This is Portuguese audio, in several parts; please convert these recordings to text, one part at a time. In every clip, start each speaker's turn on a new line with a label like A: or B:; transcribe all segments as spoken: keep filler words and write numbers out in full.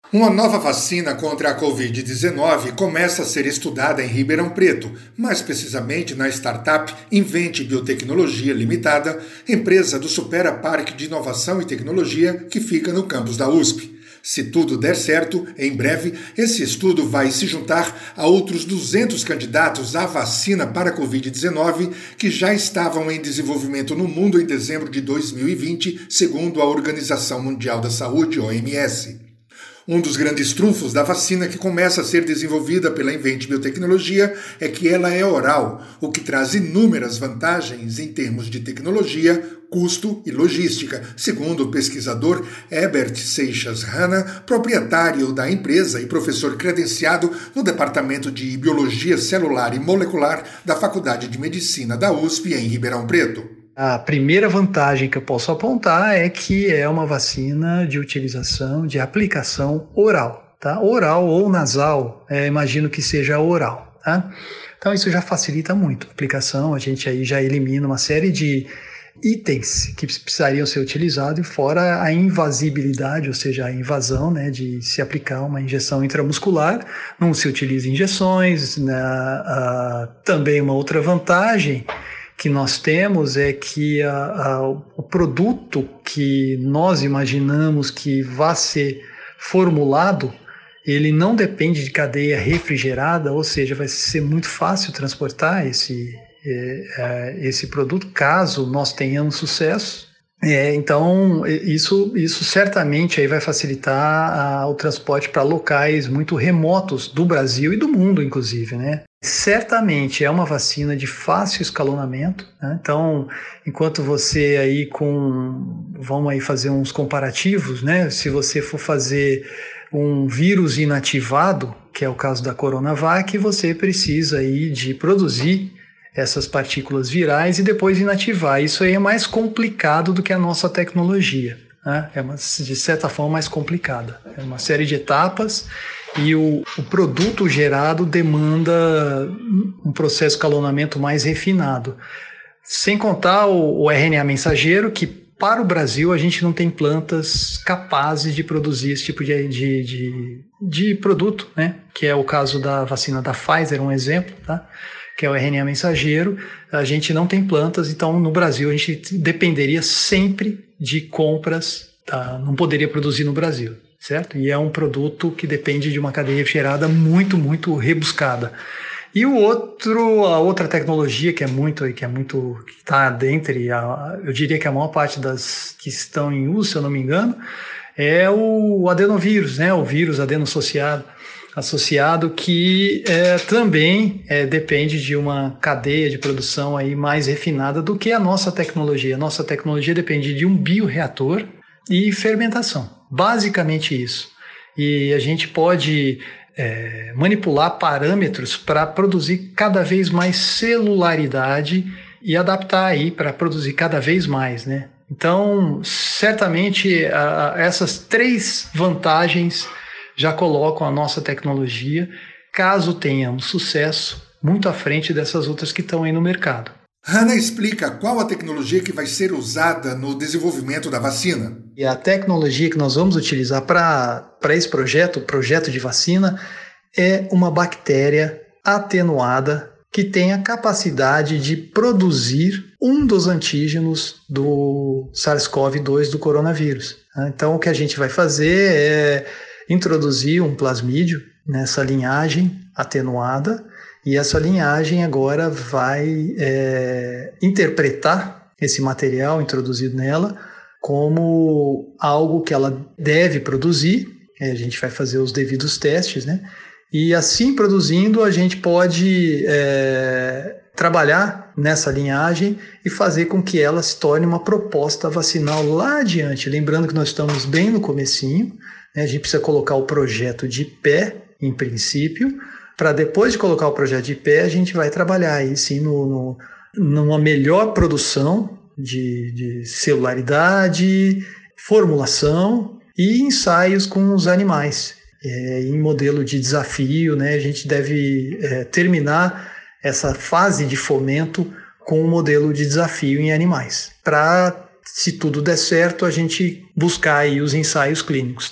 A: Uma nova vacina contra a covid dezenove começa a ser estudada em Ribeirão Preto, mais precisamente na startup Invente Biotecnologia Limitada, empresa do Supera Parque de Inovação e Tecnologia que fica no campus da U S P. Se tudo der certo, em breve, esse estudo vai se juntar a outros duzentos candidatos à vacina para a covid dezenove que já estavam em desenvolvimento no mundo em dezembro de dois mil e vinte, segundo a Organização Mundial da Saúde, O M S. Um dos grandes trunfos da vacina que começa a ser desenvolvida pela Invente Biotecnologia é que ela é oral, o que traz inúmeras vantagens em termos de tecnologia, custo e logística, segundo o pesquisador Herbert Seixas Hanna, proprietário da empresa e professor credenciado no Departamento de Biologia Celular e Molecular da Faculdade de Medicina da U S P em Ribeirão Preto.
B: A primeira vantagem que eu posso apontar é que é uma vacina de utilização, de aplicação oral, tá? Oral ou nasal, é, imagino que seja oral, tá? Então isso já facilita muito a aplicação, a gente aí já elimina uma série de itens que precisariam ser utilizados, fora a invasibilidade, ou seja, a invasão, né, de se aplicar uma injeção intramuscular, não se utiliza injeções, né, a, também uma outra vantagem que nós temos é que a, a, o produto que nós imaginamos que vai ser formulado, ele não depende de cadeia refrigerada, ou seja, vai ser muito fácil transportar esse, é, esse produto, caso nós tenhamos sucesso. É, então, isso, isso certamente aí vai facilitar a, o transporte para locais muito remotos do Brasil e do mundo, inclusive, né? Certamente é uma vacina de fácil escalonamento, né? Então, enquanto você aí com, vamos aí fazer uns comparativos, né? Se você for fazer um vírus inativado, que é o caso da Coronavac, você precisa aí de produzir essas partículas virais e depois inativar. Isso aí é mais complicado do que a nossa tecnologia, né? É uma, de certa forma mais complicada. É uma série de etapas e o, o produto gerado demanda um processo de escalonamento mais refinado. Sem contar o, o R N A mensageiro, que para o Brasil a gente não tem plantas capazes de produzir esse tipo de, de, de, de produto, né? Que é o caso da vacina da Pfizer, um exemplo, tá? Que é o R N A mensageiro. A gente não tem plantas, então no Brasil a gente dependeria sempre de compras, tá? Não poderia produzir no Brasil, certo? E é um produto que depende de uma cadeia refrigerada muito, muito rebuscada. E o outro, a outra tecnologia que é muito, que é muito, que está dentre, a, eu diria que a maior parte das que estão em uso, se eu não me engano, é o adenovírus, né? O vírus adeno-associado. associado que é, também é, depende de uma cadeia de produção aí mais refinada do que a nossa tecnologia. A nossa tecnologia depende de um bioreator e fermentação, basicamente isso. E a gente pode é, manipular parâmetros para produzir cada vez mais celularidade e adaptar aí para produzir cada vez mais, né? Então, certamente, a, a, essas três vantagens já colocam a nossa tecnologia, caso tenhamos sucesso, muito à frente dessas outras que estão aí no mercado.
A: Hanna explica qual a tecnologia que vai ser usada no desenvolvimento da vacina.
B: E a tecnologia que nós vamos utilizar para esse projeto, o projeto de vacina, é uma bactéria atenuada que tem a capacidade de produzir um dos antígenos do SARS-CoV dois do coronavírus. Então, o que a gente vai fazer é introduzir um plasmídio nessa linhagem atenuada e essa linhagem agora vai é, interpretar esse material introduzido nela como algo que ela deve produzir. A gente vai fazer os devidos testes, né? E assim produzindo a gente pode é, trabalhar nessa linhagem e fazer com que ela se torne uma proposta vacinal lá adiante. Lembrando que nós estamos bem no comecinho, a gente precisa colocar o projeto de pé, em princípio, para depois de colocar o projeto de pé, a gente vai trabalhar aí sim no, no, numa melhor produção de, de celularidade, formulação e ensaios com os animais. É, em modelo de desafio, né, a gente deve é, terminar essa fase de fomento com um modelo de desafio em animais, para, se tudo der certo, a gente buscar aí os ensaios clínicos, tá?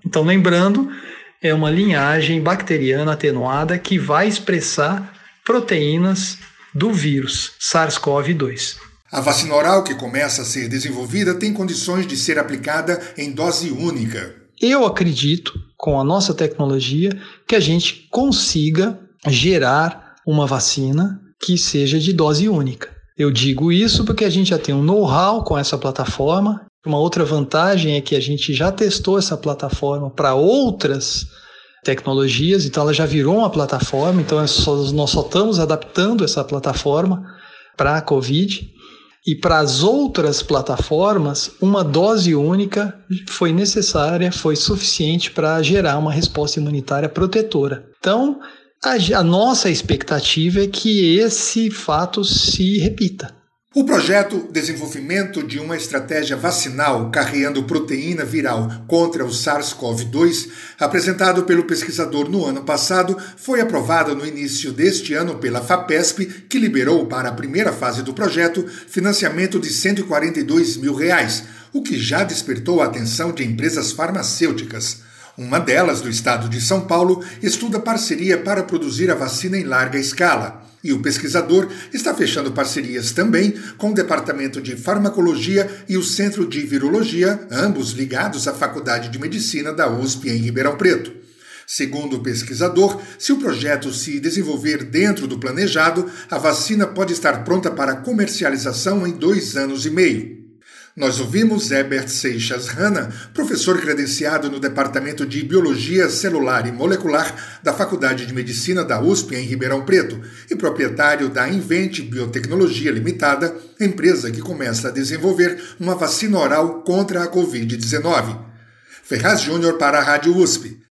B: Então, lembrando, é uma linhagem bacteriana atenuada que vai expressar proteínas do vírus SARS-CoV dois.
A: A vacina oral que começa a ser desenvolvida tem condições de ser aplicada em dose única.
B: Eu acredito, com a nossa tecnologia, que a gente consiga gerar uma vacina que seja de dose única. Eu digo isso porque a gente já tem um know-how com essa plataforma. Uma outra vantagem é que a gente já testou essa plataforma para outras tecnologias, então ela já virou uma plataforma, então é só, nós só estamos adaptando essa plataforma para a Covid. E para as outras plataformas, uma dose única foi necessária, foi suficiente para gerar uma resposta imunitária protetora. Então, a, a nossa expectativa é que esse fato se repita.
A: O projeto Desenvolvimento de uma Estratégia Vacinal Carreando Proteína Viral contra o SARS-CoV dois, apresentado pelo pesquisador no ano passado, foi aprovado no início deste ano pela FAPESP, que liberou para a primeira fase do projeto financiamento de cento e quarenta e dois mil reais, o que já despertou a atenção de empresas farmacêuticas. Uma delas, do estado de São Paulo, estuda parceria para produzir a vacina em larga escala. E o pesquisador está fechando parcerias também com o Departamento de Farmacologia e o Centro de Virologia, ambos ligados à Faculdade de Medicina da U S P em Ribeirão Preto. Segundo o pesquisador, se o projeto se desenvolver dentro do planejado, a vacina pode estar pronta para comercialização em dois anos e meio. Nós ouvimos Herbert Seixas Hanna, professor credenciado no Departamento de Biologia Celular e Molecular da Faculdade de Medicina da U S P em Ribeirão Preto e proprietário da Invent Biotecnologia Limitada, empresa que começa a desenvolver uma vacina oral contra a covid dezenove. Ferraz Júnior para a Rádio U S P.